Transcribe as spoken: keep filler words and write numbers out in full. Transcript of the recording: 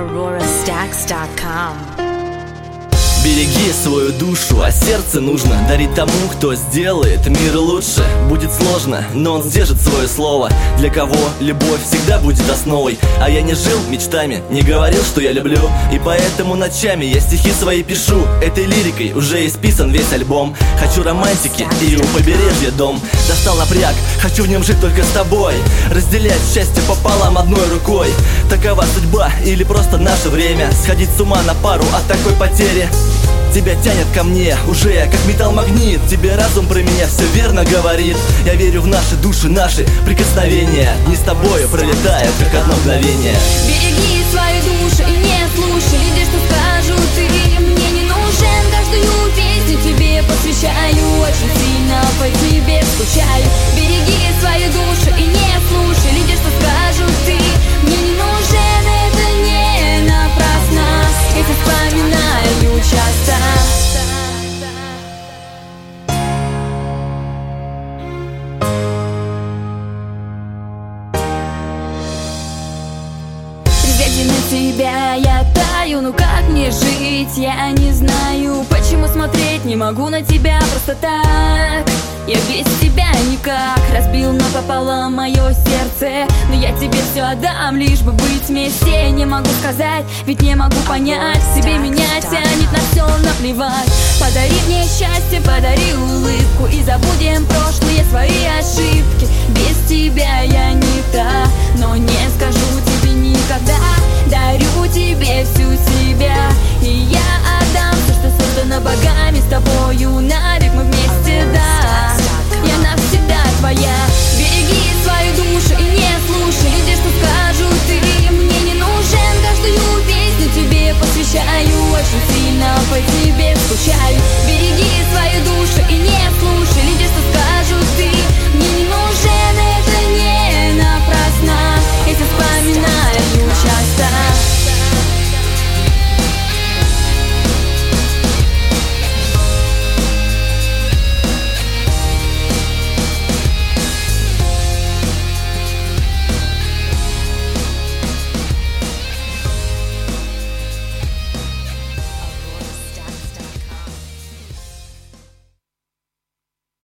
aurora stacks dot com. Береги свою душу, а сердце нужно дарить тому, кто сделает мир лучше. Будет сложно, но он сдержит свое слово. Для кого любовь всегда будет основой. А я не жил мечтами, не говорил, что я люблю. И поэтому ночами я стихи свои пишу. Этой лирикой уже исписан весь альбом. Хочу романтики и у побережья дом. Достал напряг, хочу в нем жить только с тобой. Разделять счастье пополам одной рукой. Такова судьба или просто наше время. Сходить с ума на пару от такой потери. Тебя тянет ко мне, уже я как металл-магнит. Тебе разум про меня все верно говорит. Я верю в наши души, наши прикосновения. Дни с тобою пролетают, как одно мгновение. Береги свою душу и не слушай людей, что скажут ты. Мне не нужен, каждую песню тебе посвящаю. Очень сильно по тебе скучаю. Береги свою душу и не слушай людей, что скажут ты. Мне не нужен, это не напрасно. Я тебя вспоминаю часто. Глядя на тебя, я таю, ну как мне жить, я не знаю. Почему смотреть не могу на тебя просто так. Я без тебя никак, разбил напополам мое сердце. Но я тебе все отдам, лишь бы быть вместе. Не могу сказать, ведь не могу понять. Себе меня тянет на все наплевать. Подари мне счастье, подари улыбку. И забудем прошлые свои ошибки. Без тебя я не та, но не скажу